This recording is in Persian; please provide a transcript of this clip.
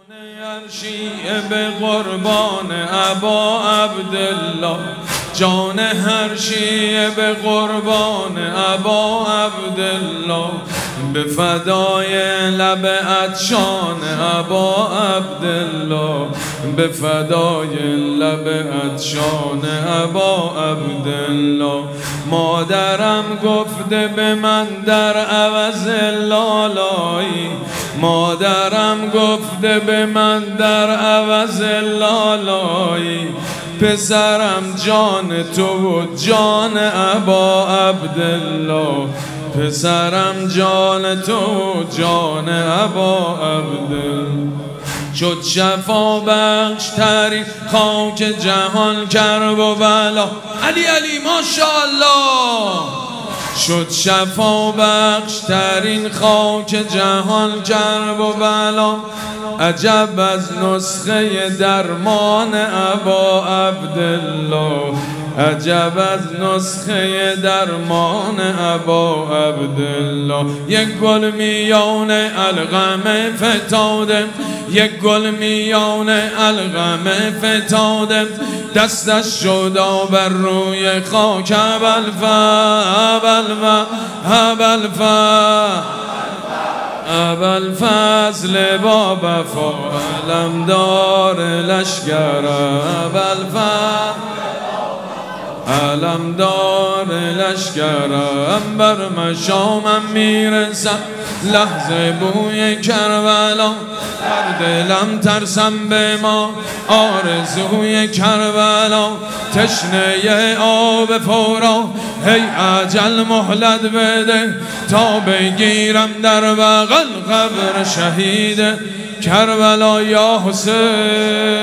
هر شیعه به قربان ابا عبدالله، جان هر شیعه به قربان ابا عبدالله، به فدای لب عطشان ابا عبدالله، به فدای لب عطشان ابا عبدالله. مادرم گفته به من در عوض لالایی، مادرم گفته به من در عوض لالایی، پسرم جان تو و جان ابا عبدالله، پسرم جان تو و جان ابا عبدالله. شد شفا بخش ترین خاک جهان کرب و بلا، علی علی ماشاءالله. شد شفا بخش ترین خاک جهان کرب و بلا، عجب از نسخه درمان ابا عبدالله، عجب از نسخه درمان ابا عبدالله. یک گل میان القمه فتاده، یک گل میان القمه فتاده، دستش شد بر روی خاک ابوالفضل با وفا علمدار لشکر، علمدار لشکرم، بر مشامم میرسم لحظه بوی کربلا، در دلم ترسم به ما آرزوی کربلا، تشنه آب فورا هی اجل مهلت بده، تا بگیرم در بغل قبر شهید کربلا. یا حسین